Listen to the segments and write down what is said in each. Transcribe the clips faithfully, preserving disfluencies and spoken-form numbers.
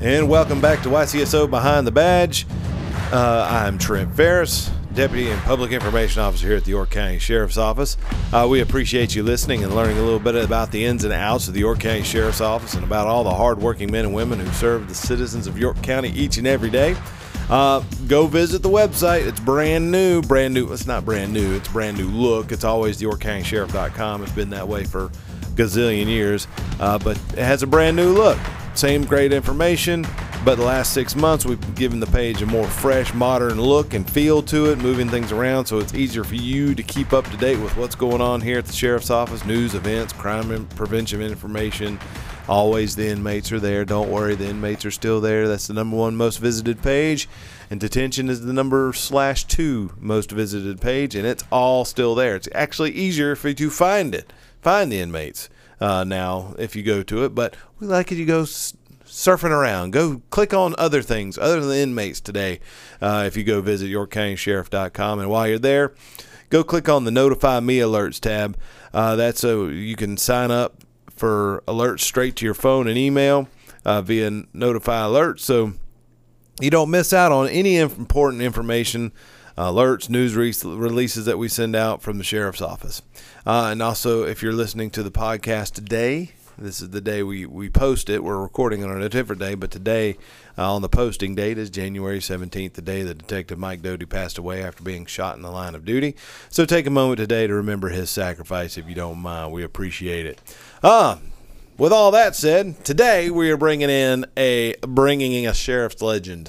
And welcome back to Y C S O Behind the Badge. Uh, I'm Trent Ferris, Deputy and Public Information Officer here at the York County Sheriff's Office. Uh, we appreciate you listening and learning a little bit about the ins and outs of the York County Sheriff's Office and about all the hardworking men and women who serve the citizens of York County each and every day. Uh, go visit the website. It's brand new. Brand new. It's not brand new. It's brand new look. It's always the york county sheriff dot com. It's been that way for a gazillion years, uh, but it has a brand new look. Same great information, but the last six months we've given the page a more fresh, modern look and feel to it, moving things around so it's easier for you to keep up to date with what's going on here at the Sheriff's Office, news, events, crime and prevention information. Always the inmates are there. Don't worry, the inmates are still there. That's the number one most visited page, and detention is the number slash two most visited page, and it's all still there. It's actually easier for you to find it, find the inmates. Uh, now, if you go to it, but we like it you go s- surfing around. Go click on other things other than the inmates today. Uh, if you go visit york county sheriff dot com, and while you're there, go click on the Notify Me Alerts tab. Uh, that's so you can sign up for alerts straight to your phone and email uh, via Notify Alerts, so you don't miss out on any important information. Uh, alerts, news re- releases that we send out from the Sheriff's Office. Uh, and also, if you're listening to the podcast today, this is the day we, we post it. We're recording on a different day, but today uh, on the posting date is January seventeenth, the day that Detective Mike Doty passed away after being shot in the line of duty. So take a moment today to remember his sacrifice, if you don't mind. We appreciate it. Uh, with all that said, today we are bringing in a, bringing in a sheriff's legend.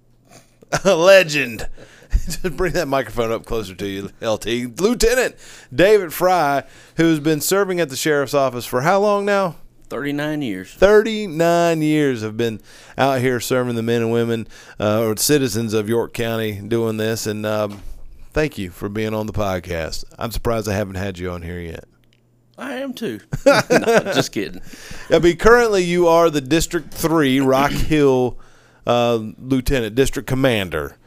A legend. Just bring that microphone up closer to you, L T. Lieutenant David Fry, who's been serving at the Sheriff's Office for how long now? thirty-nine years. thirty-nine years have been out here serving the men and women uh, or citizens of York County doing this. And um, thank you for being on the podcast. I'm surprised I haven't had you on here yet. I am too. No, just kidding. I mean, currently you are the District three Rock Hill uh, Lieutenant, District Commander.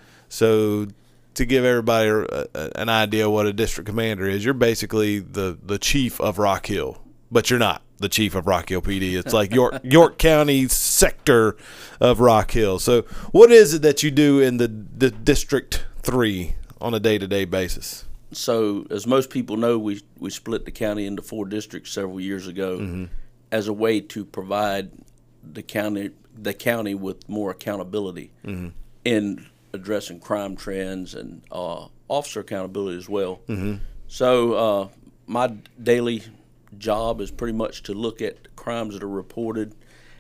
So to give everybody a, a, an idea what a district commander is, you're basically the, the chief of Rock Hill, but you're not the chief of Rock Hill P D. It's like York York County sector of Rock Hill. So what is it that you do in the, the District three on a day-to-day basis? So as most people know, we, we split the county into four districts several years ago mm-hmm. as a way to provide the county the county with more accountability mm-hmm. in addressing crime trends and uh, officer accountability as well. Mm-hmm. So uh, my daily job is pretty much to look at crimes that are reported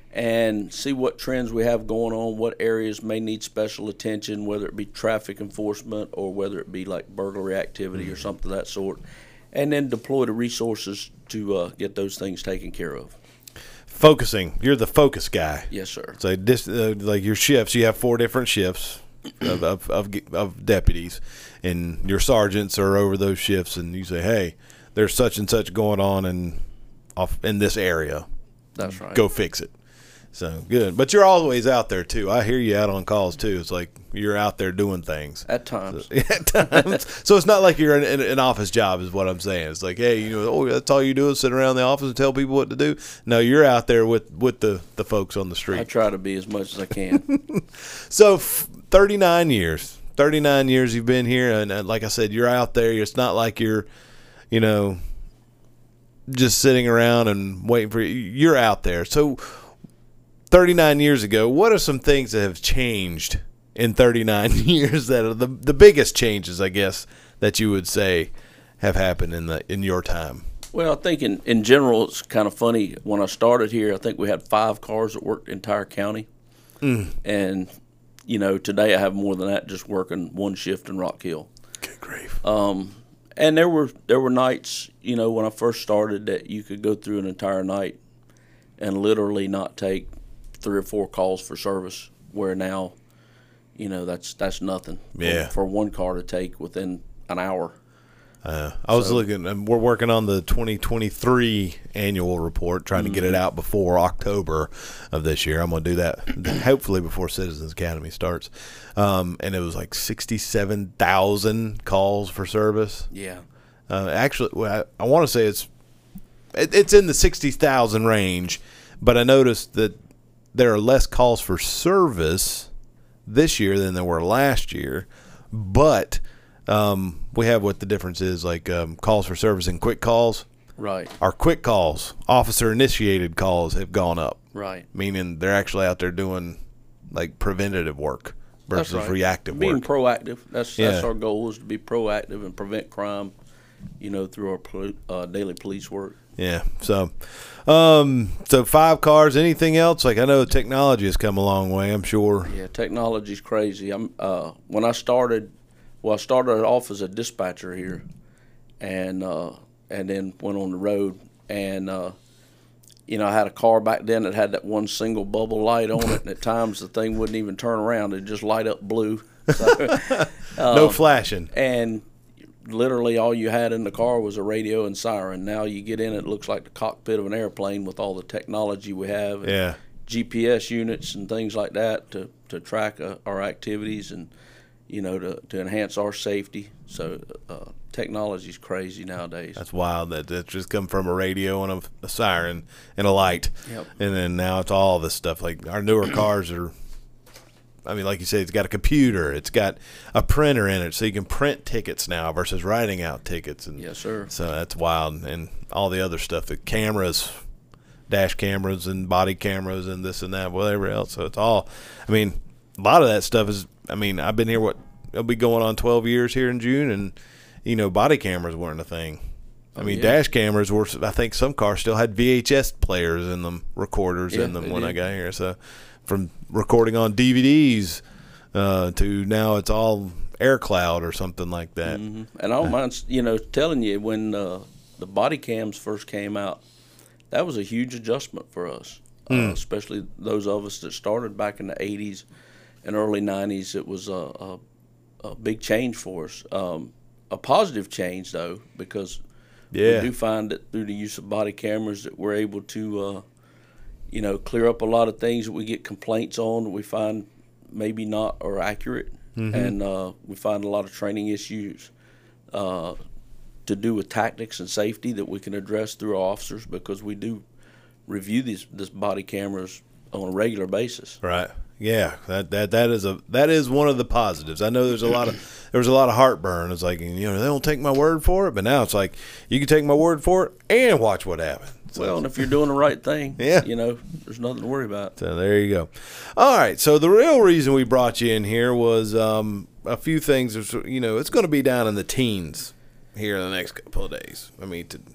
and see what trends we have going on, what areas may need special attention, whether it be traffic enforcement or whether it be like burglary activity mm-hmm. or something of that sort, and then deploy the resources to uh, get those things taken care of. Focusing. You're the focus guy. Yes, sir. So this, uh, like your shifts, you have four different shifts. Of, of, of of deputies, and your sergeants are over those shifts, and you say, hey, there's such and such going on in off in this area. That's right. Go fix it. So good. But you're always out there too. I hear you out on calls too. It's like you're out there doing things at times. So, at times. So it's not like you're in, in an office job is what I'm saying. It's like, hey, you know, oh, that's all you do is sit around the office and tell people what to do. No, you're out there with, with the, the folks on the street. I try to be as much as I can. So f- thirty-nine years. thirty-nine years you've been here, and uh, like I said, you're out there. It's not like you're, you know, just sitting around and waiting for you. You're out there. So thirty-nine years ago, what are some things that have changed in thirty-nine years that are the the biggest changes, I guess, that you would say have happened in the in your time? Well, I think in, in general, it's kind of funny. When I started here, I think we had five cars that worked the entire county. Mm. And, you know, today I have more than that just working one shift in Rock Hill. Good grief. Um, and there were there were nights, you know, when I first started that you could go through an entire night and literally not take three or four calls for service, where now, you know, that's that's nothing yeah. for, for one car to take within an hour. Uh, I was so, looking, and we're working on the twenty twenty-three annual report, trying mm-hmm. to get it out before October of this year. I'm going to do that hopefully before Citizens Academy starts. Um, and it was like sixty-seven thousand calls for service. Yeah. Uh, actually, well, I, I want to say it's it, it's in the sixty thousand range, but I noticed that there are less calls for service this year than there were last year, but um, we have what the difference is, like um, calls for service and quick calls. Right. Our quick calls, officer-initiated calls, have gone up. Right. Meaning they're actually out there doing like preventative work versus That's right. reactive Being work. Being proactive. That's Yeah. that's our goal, is to be proactive and prevent crime, you know, through our poli- uh, daily police work. Yeah. So, um, so five cars. Anything else? Like, I know technology has come a long way, I'm sure. Yeah, technology's crazy. I'm uh, when I started, well, I started off as a dispatcher here, and uh, and then went on the road, and uh, you know, I had a car back then that had that one single bubble light on it, and at times the thing wouldn't even turn around; it'd just light up blue. So, uh, No flashing. And literally all you had in the car was a radio and siren. Now you get in, it looks like the cockpit of an airplane with all the technology we have. And Yeah. G P S units and things like that to, to track uh, our activities and, you know, to, to enhance our safety. So uh, technology is crazy nowadays. That's wild that that just come from a radio and a, a siren and a light. Yep. And then now it's all this stuff. Like our newer cars are, I mean, like you said, it's got a computer. It's got a printer in it, so you can print tickets now versus writing out tickets. And Yes, sir. So that's wild. And all the other stuff, the cameras, dash cameras and body cameras and this and that, whatever else. So it's all, I mean, a lot of that stuff is, I mean, I've been here, what, it'll be going on twelve years here in June, and, you know, body cameras weren't a thing. I mean, yeah. dash cameras were, I think some cars still had V H S players in them, recorders Yeah, in them they when did. I got here. So from recording on D V Ds uh, to now it's all AirCloud or something like that. Mm-hmm. And I don't mind, you know, telling you, when uh, the body cams first came out, that was a huge adjustment for us, Mm. uh, especially those of us that started back in the eighties and early nineties. It was a, a, a big change for us. Um, a positive change, though, because Yeah. we do find that through the use of body cameras that we're able to, uh, you know, clear up a lot of things that we get complaints on that we find maybe not or accurate. Mm-hmm. And uh, we find a lot of training issues uh, to do with tactics and safety that we can address through our officers, because we do review these this body cameras on a regular basis. Right. Yeah. That that that is a that is one of the positives. I know there's a lot of there was a lot of heartburn. It's like, you know, they don't take my word for it, but now it's like you can take my word for it and watch what happened. So, Well, and if you're doing the right thing, Yeah. you know, there's nothing to worry about. so there you go. All right. So the real reason we brought you in here was um, a few things. You know, it's going to be down in the teens here in the next couple of days. I mean, to,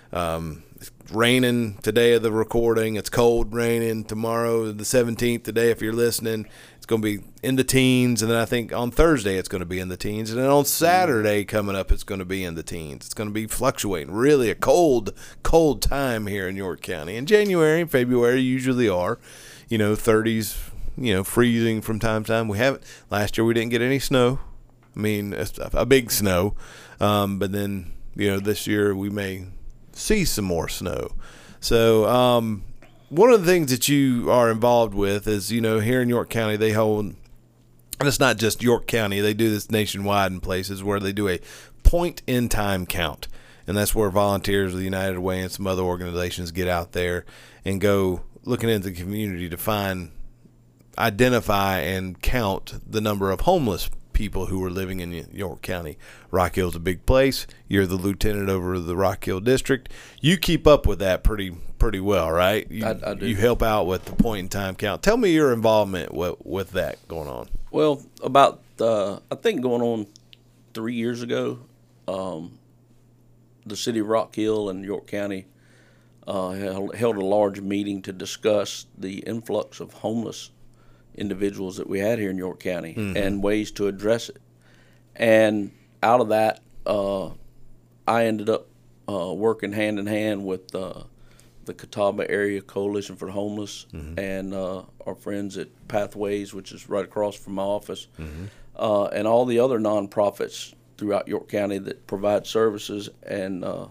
um, it's raining today of the recording. It's cold, raining tomorrow, the seventeenth. Today, if you're listening, it's going to be in the teens, and then I think on Thursday it's going to be in the teens, and then on Saturday coming up it's going to be in the teens. It's going to be fluctuating. Really, a cold, cold time here in York County. In January and February usually are, you know, thirties, you know, freezing from time to time. We haven't. Last year we didn't get any snow. I mean, a, a big snow, um, but then you know this year we may see some more snow. So um, one of the things that you are involved with is, you know, here in York County they hold, and it's not just York County, they do this nationwide in places where they do a point in time count, and that's where volunteers of the United Way and some other organizations get out there and go looking into the community to find, identify and count the number of homeless people who are living in York County. Rock Hill's a big place. You're the lieutenant over the Rock Hill district. You keep up with that pretty pretty well, right? You, I- I do. You help out with the point in time count. Tell me your involvement with, with that going on. Well, about uh, I think going on three years ago, um, the city of Rock Hill and York County uh, held held a large meeting to discuss the influx of homeless individuals that we had here in York County Mm-hmm. and ways to address it. And out of that, uh, I ended up uh, working hand in hand with uh, the Catawba Area Coalition for the Homeless Mm-hmm. and uh, our friends at Pathways, which is right across from my office, Mm-hmm. uh, and all the other nonprofits throughout York County that provide services and uh,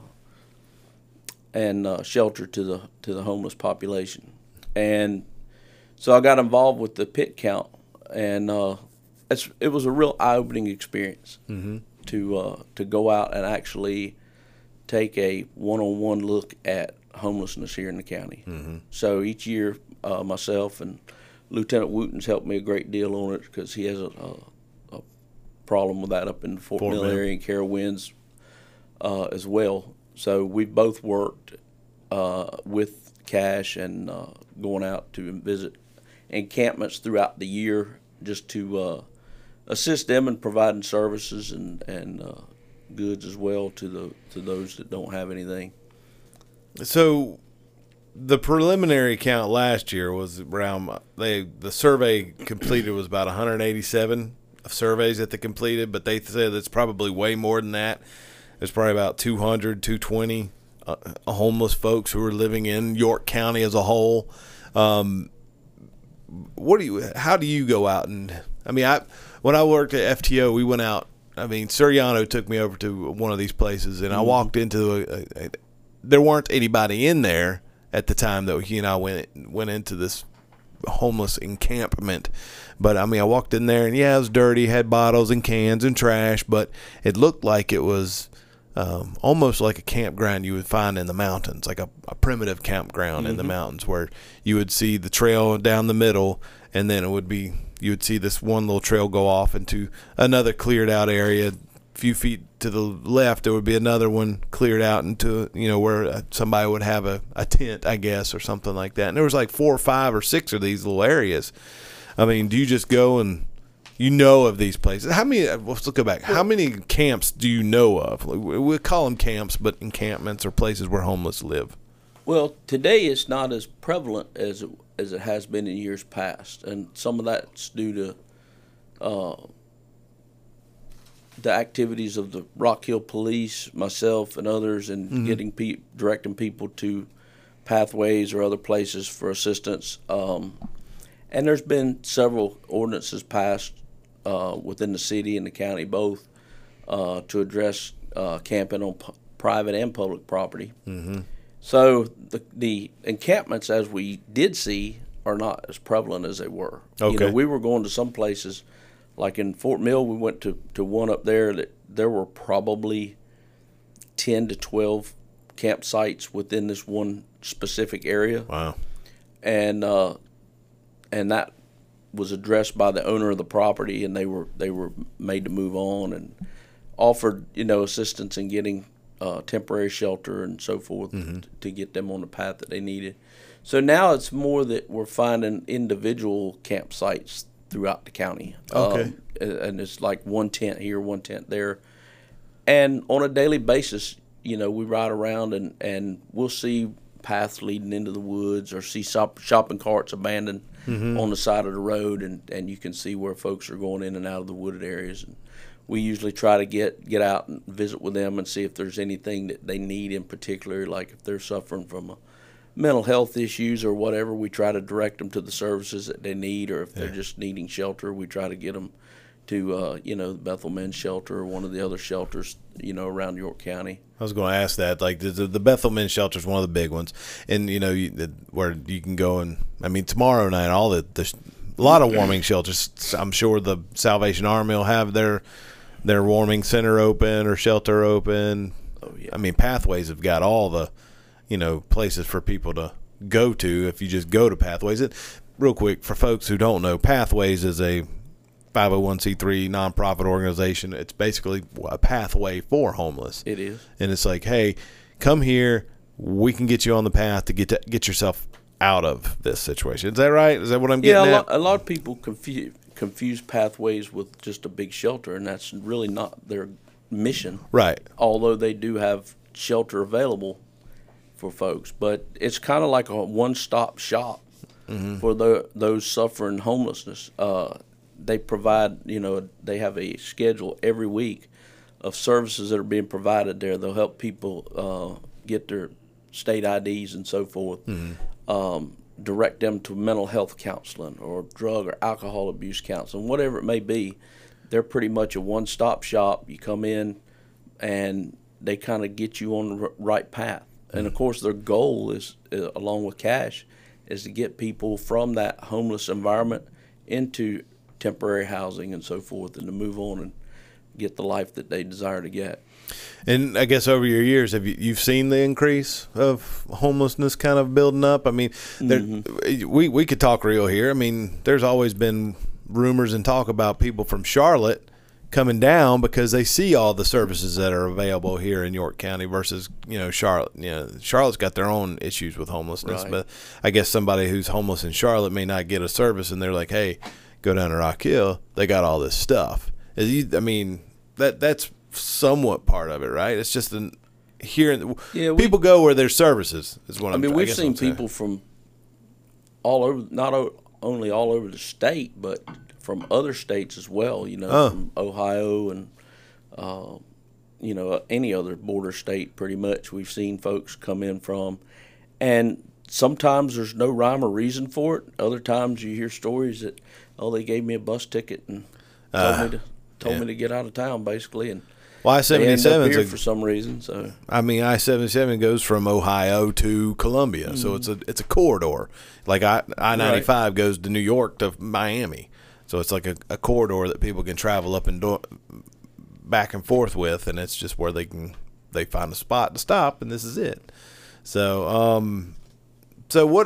and uh, shelter to the to the homeless population. And so I got involved with the pit count, and uh, it's, it was a real eye-opening experience Mm-hmm. to uh, to go out and actually take a one-on-one look at homelessness here in the county. Mm-hmm. So each year, uh, myself and Lieutenant Wooten's helped me a great deal on it because he has a, a, a problem with that up in the Fort, Fort Mill Mill area, and Carowinds uh, as well. So we've both worked uh, with Cash and uh, going out to visit encampments throughout the year just to uh, assist them in providing services and and uh, goods as well to the to those that don't have anything. So the preliminary count last year was around they the survey completed was about one hundred eighty-seven surveys that they completed, but they said it's probably way more than that. There's probably about two hundred, two hundred twenty uh, homeless folks who are living in York County as a whole. Um, what do you? How do you go out and? I mean, I when I worked at F T O, we went out. I mean, Suriano took me over to one of these places, and I walked into a, a, a. There weren't anybody in there at the time that he and I went went into this homeless encampment. But I mean, I walked in there, and yeah, it was dirty, had bottles and cans and trash, but it looked like it was um, almost like a campground you would find in the mountains, like a, a primitive campground mm-hmm. in the mountains, where you would see the trail down the middle, and then it would be you would see this one little trail go off into another cleared out area. A few feet to the left, there would be another one cleared out into, you know, where somebody would have a, a tent, I guess, or something like that. And there was like four or five or six of these little areas. I mean, do you just go and you know of these places? How many, let's look back. How many camps do you know of? We call them camps, but encampments are places where homeless live. Well, today it's not as prevalent as it, as it has been in years past. And some of that's due to uh, the activities of the Rock Hill Police, myself, and others, and mm-hmm. getting pe- directing people to pathways or other places for assistance. Um, and there's been several ordinances passed uh, within the city and the county both uh, to address uh, camping on p- private and public property. Mm-hmm. So the the encampments, as we did see, are not as prevalent as they were. Okay. You know, we were going to some places. Like in Fort Mill, we went to, to one up there that there were probably ten to twelve campsites within this one specific area. Wow. And uh, and that was addressed by the owner of the property, and they were they were made to move on and offered, you know, assistance in getting uh, temporary shelter and so forth mm-hmm. to, to get them on the path that they needed. So now it's more that we're finding individual campsites throughout the county. Okay. Um, and it's like one tent here, one tent there. And on a daily basis, you know, we ride around and, and we'll see paths leading into the woods or see shop, shopping carts abandoned mm-hmm. on the side of the road, and, and you can see where folks are going in and out of the wooded areas. And we usually try to get, get out and visit with them and see if there's anything that they need in particular, like if they're suffering from a mental health issues or whatever, we try to direct them to the services that they need, or if they're yeah. just needing shelter, we try to get them to, uh, you know, the Bethel Men's Shelter or one of the other shelters, you know, around York County. I was going to ask that. Like, the, the Bethel Men's Shelter is one of the big ones. And, you know, you, the, where you can go and, I mean, tomorrow night, all the, the a lot of warming shelters. I'm sure the Salvation Army will have their their warming center open or shelter open. Oh, yeah. I mean, Pathways have got all the, you know, places for people to go to if you just go to Pathways. It, real quick, for folks who don't know, Pathways is a five oh one c three nonprofit organization. It's basically a pathway for homeless. It is. And it's like, hey, come here. We can get you on the path to get to, get yourself out of this situation. Is that right? Is that what I'm getting yeah, a at? lot, a lot of people confuse, confuse Pathways with just a big shelter, and that's really not their mission. Right. Although they do have shelter available for folks, but it's kind of like a one-stop shop mm-hmm. for the, those suffering homelessness. Uh, they provide, you know, they have a schedule every week of services that are being provided there. They'll help people uh, get their state I Ds and so forth, mm-hmm. um, direct them to mental health counseling or drug or alcohol abuse counseling, whatever it may be. They're pretty much a one-stop shop. You come in and they kind of get you on the right path. And, of course, their goal is, uh, along with Cash, is to get people from that homeless environment into temporary housing and so forth, and to move on and get the life that they desire to get. And I guess over your years, have you you've seen the increase of homelessness kind of building up? I mean, there, mm-hmm. we we could talk real here. I mean, there's always been rumors and talk about people from Charlotte coming down because they see all the services that are available here in York County versus, you know, Charlotte. You know, Charlotte's got their own issues with homelessness, right. But I guess somebody who's homeless in Charlotte may not get a service, and they're like, hey, go down to Rock Hill. They got all this stuff. I mean, that that's somewhat part of it, right? It's just an, here, yeah, we, people go where there's services is what I I'm, mean, we've I seen people from all over, not o- only all over the state, but from other states as well, you know, oh. from Ohio and, uh, you know, any other border state pretty much we've seen folks come in from. And sometimes there's no rhyme or reason for it. Other times you hear stories that, oh, they gave me a bus ticket and told, uh, me, to, told yeah. me to get out of town, basically. And well, I seventy-seven here for some reason. So I mean, I seventy-seven goes from Ohio to Columbia, mm-hmm. so it's a it's a corridor. Like I I ninety-five right. goes to New York to Miami. So it's like a, a corridor that people can travel up and do, back and forth with, and it's just where they can they find a spot to stop, and this is it. So, um, so what?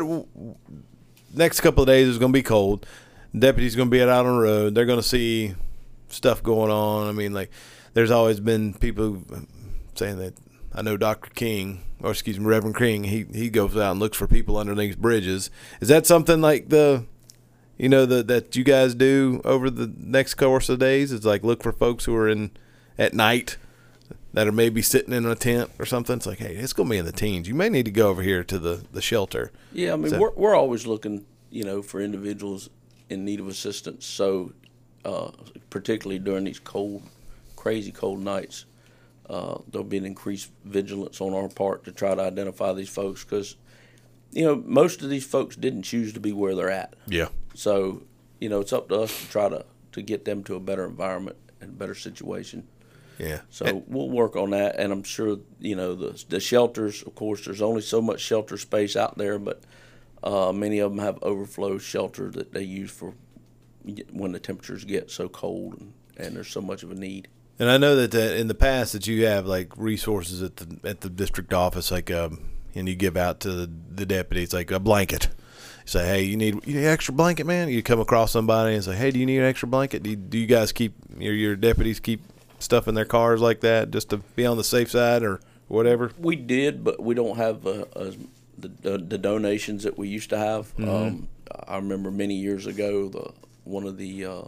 Next couple of days is going to be cold. Deputies going to be out on the road. They're going to see stuff going on. I mean, like there's always been people saying that. I know Doctor King, or excuse me, Reverend King. He he goes out and looks for people underneath bridges. Is that something like the You know, the, that you guys do over the next course of days? Is like look for folks who are in at night that are maybe sitting in a tent or something. It's like, hey, it's going to be in the teens. You may need to go over here to the, the shelter. Yeah, I mean, so, we're we're always looking, you know, for individuals in need of assistance. So, uh, particularly during these cold, crazy cold nights, uh, there'll be an increased vigilance on our part to try to identify these folks because, you know, most of these folks didn't choose to be where they're at. Yeah. So, you know, it's up to us to try to, to get them to a better environment and a better situation. Yeah. So and, we'll work on that, and I'm sure, you know, the the shelters, of course, there's only so much shelter space out there, but uh, many of them have overflow shelter that they use for when the temperatures get so cold and, and there's so much of a need. And I know that, that in the past that you have, like, resources at the at the district office, like, um, and you give out to the, the deputies, like, a blanket. Say, hey, you need you need an extra blanket, man? You come across somebody and say, hey, do you need an extra blanket? Do you, do you guys keep, your, your deputies keep stuff in their cars like that just to be on the safe side or whatever? We did, but we don't have uh, uh, the, the the donations that we used to have. Mm-hmm. Um, I remember many years ago, the one of the uh,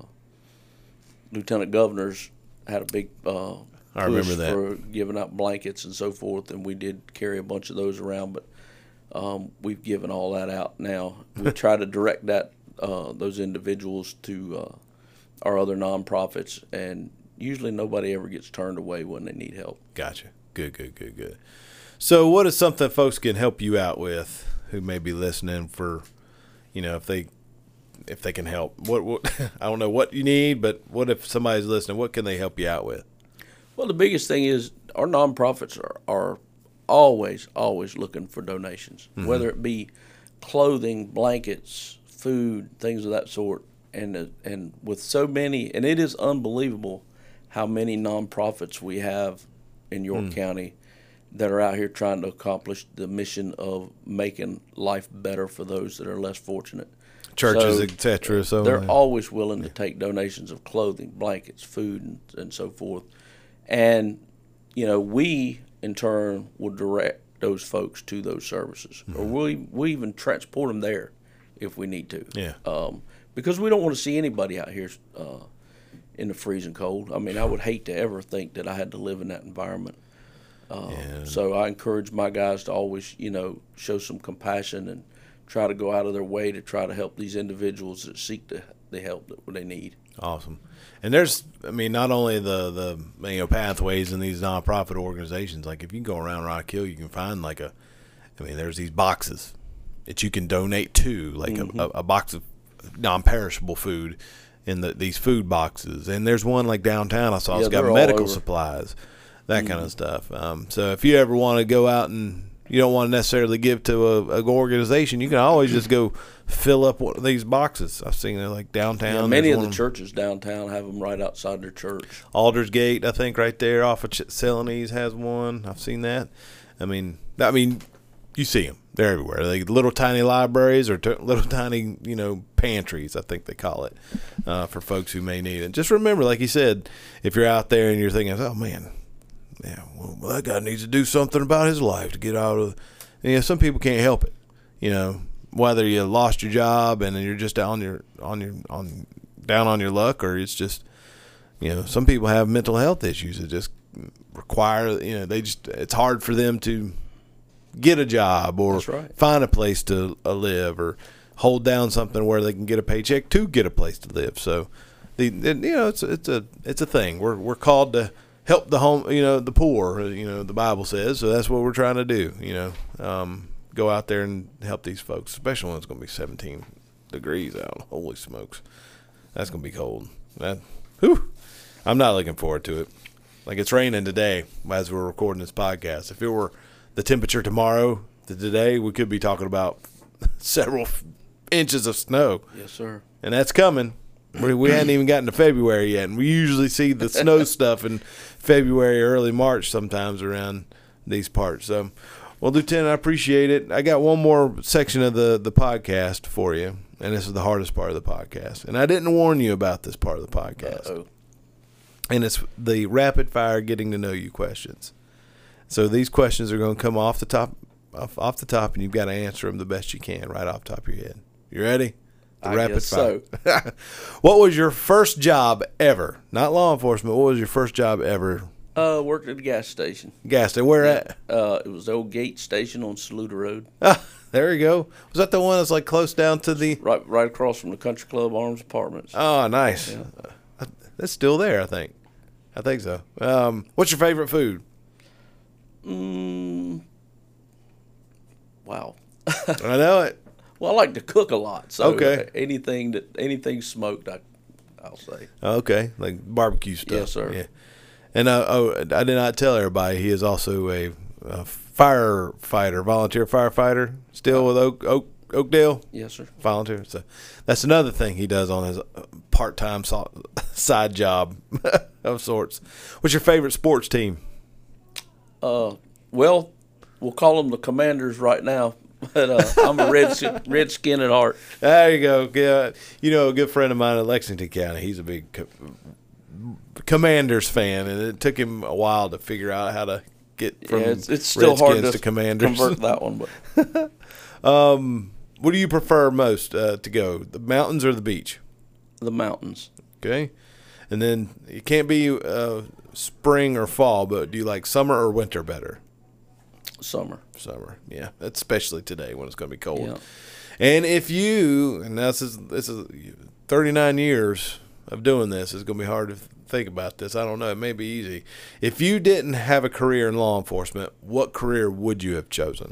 lieutenant governors had a big uh, I remember that. for giving out blankets and so forth, and we did carry a bunch of those around, but Um, we've given all that out now. We try to direct that uh, those individuals to uh, our other nonprofits, and usually nobody ever gets turned away when they need help. Gotcha. Good, good, good, good. So what is something folks can help you out with who may be listening for, you know, if they if they can help? What, what I don't know what you need, but what if somebody's listening? What can they help you out with? Well, the biggest thing is our nonprofits are, are always, always looking for donations, mm-hmm. whether it be clothing, blankets, food, things of that sort. And uh, and with so many, and it is unbelievable how many nonprofits we have in York mm. County that are out here trying to accomplish the mission of making life better for those that are less fortunate. Churches, so, et cetera. So they're uh, always willing to take donations of clothing, blankets, food, and, and so forth. And, you know, we, in turn, will direct those folks to those services. Mm-hmm. Or we we even transport them there if we need to. Yeah. Um, because we don't want to see anybody out here uh, in the freezing cold. I mean, I would hate to ever think that I had to live in that environment. Uh, yeah. So I encourage my guys to always, you know, show some compassion and try to go out of their way to try to help these individuals that seek the, the help that they need. Awesome. And there's, I mean, not only the, the you know, pathways in these nonprofit organizations, like if you go around Rock Hill, you can find like a, I mean, there's these boxes that you can donate to, like mm-hmm. a, a box of non-perishable food in the, these food boxes. And there's one like downtown I saw, yeah, it's got medical supplies, that mm-hmm. kind of stuff. Um, so if you ever want to go out and you don't want to necessarily give to a, a organization, you can always just go fill up one of these boxes. I've seen it like downtown. Yeah, many of the one, churches downtown have them right outside their church. Aldersgate, I think, right there off of Ch- Celanese has one. I've seen that. I mean, I mean, you see them. They're everywhere. Like little tiny libraries or t- little tiny, you know, pantries, I think they call it, uh, for folks who may need it. Just remember, like you said, if you're out there and you're thinking, oh, man, yeah, well, that guy needs to do something about his life to get out of. And, you know, some people can't help it. You know, whether you lost your job and you're just down your on your on down on your luck, or it's just, you know, some people have mental health issues that just require, you know, they just it's hard for them to get a job or right. find a place to uh, live or hold down something where they can get a paycheck to get a place to live. So, the, the you know, it's it's a it's a thing. We're we're called to help the home, you know, the poor, you know, the Bible says. So that's what we're trying to do, you know. Um, go out there and help these folks, especially when it's going to be seventeen degrees out. Holy smokes. That's going to be cold. That, whew, I'm not looking forward to it. Like, it's raining today as we're recording this podcast. If it were the temperature tomorrow to today, we could be talking about several inches of snow. Yes, sir. And that's coming. We, we hadn't even gotten to February yet, and we usually see the snow stuff in February, early March sometimes around these parts. So, well, Lieutenant, I appreciate it. I got one more section of the, the podcast for you, and this is the hardest part of the podcast. And I didn't warn you about this part of the podcast. Uh-oh. And it's the rapid-fire getting-to-know-you questions. So these questions are going to come off the top, off, off the top, and you've got to answer them the best you can right off the top of your head. You ready? The I rapid guess fire. so. What was your first job ever? Not law enforcement. What was your first job ever? Uh, worked at a gas station. Gas station. Where at? Uh, it was the old Gate Station on Saluda Road. Ah, there you go. Was that the one that's like close down to the? Right, right across from the Country Club Arms Apartments. Oh, nice. Yeah. Uh, that's still there, I think. I think so. Um, what's your favorite food? Mm, wow. I know it. Well, I like to cook a lot, so Okay. anything that anything smoked, I, I'll say. Okay, like barbecue stuff. Yes, sir. Yeah. And uh, oh, I did not tell everybody he is also a, a firefighter, volunteer firefighter, still with Oak, Oak Oakdale. Yes, sir. Volunteer. So that's another thing he does on his part-time so- side job of sorts. What's your favorite sports team? Uh, well, we'll call them the Commanders right now, but uh, I'm a red redskin at heart. There you go. Yeah, you know, a good friend of mine in Lexington County, he's a big co- Commanders fan, and it took him a while to figure out how to get from yeah, it's, it's still Redskins hard to, to Commanders. convert that one. But um, what do you prefer most uh, to go, the mountains or the beach? the mountains. Okay, and then it can't be uh, spring or fall, but do you like summer or winter better? Summer. Summer, yeah, especially today when it's going to be cold. Yeah. And if you, and this is this is thirty-nine years of doing this, it's going to be hard to think about this. I don't know. It may be easy. If you didn't have a career in law enforcement, what career would you have chosen?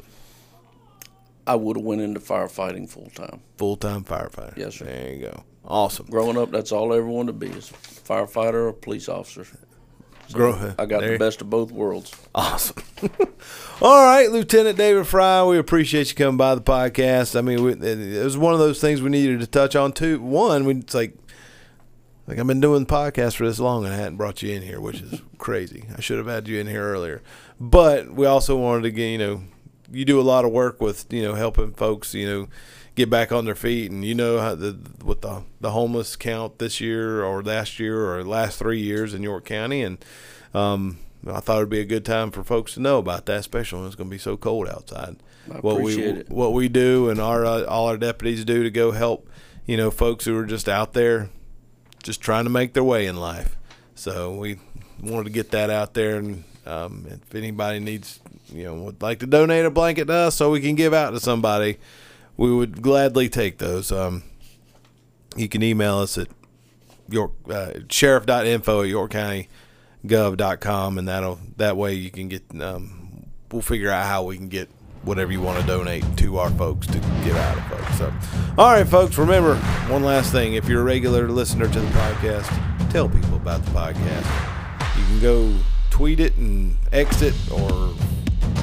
I would have went into firefighting full time. Full-time firefighter. Yes, sir. There you go. Awesome. Growing up, that's all I ever wanted to be, is a firefighter or a police officer. So Grow, I got there. the best of both worlds. Awesome. All right, Lieutenant David Fry, we appreciate you coming by the podcast. I mean, we, it was one of those things we needed to touch on, too. One, we, it's like, like I've been doing the podcast for this long and I hadn't brought you in here, which is crazy. I should have had you in here earlier. But we also wanted to get, you know, you do a lot of work with, you know, helping folks, you know, get back on their feet. And you know how the with the the homeless count this year or last year or last three years in York County. And um, I thought it would be a good time for folks to know about that, especially when it's going to be so cold outside. I what appreciate we, it. What we do and our uh, all our deputies do to go help, you know, folks who are just out there just trying to make their way in life. So we wanted to get that out there. And um, if anybody needs, you know, would like to donate a blanket to us so we can give out to somebody, we would gladly take those. Um, you can email us at York uh, sheriff dot info at york county gov dot com, and that'll that way you can get. Um, we'll figure out how we can get whatever you want to donate to our folks to get out of folks. So, all right, folks. Remember one last thing: if you're a regular listener to the podcast, tell people about the podcast. You can go tweet it and X it or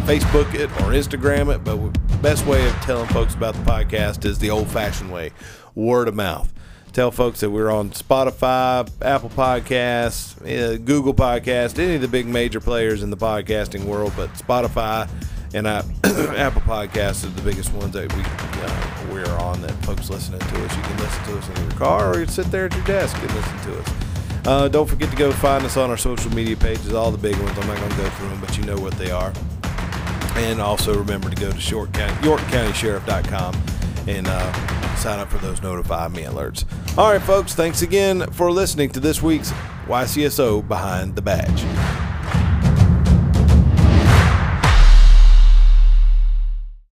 Facebook it or Instagram it, but the best way of telling folks about the podcast is the old-fashioned way, word of mouth. Tell folks that we're on Spotify, Apple Podcasts, uh, Google Podcasts, any of the big major players in the podcasting world, but Spotify and uh, Apple Podcasts are the biggest ones that we, uh, we're on, that folks listening to us. You can listen to us in your car, or you can sit there at your desk and listen to us. Uh, don't forget to go find us on our social media pages, all the big ones. I'm not going to go through them, but you know what they are. And also remember to go to York County Sheriff dot com and uh, sign up for those Notify Me alerts. All right, folks, thanks again for listening to this week's Y C S O Behind the Badge.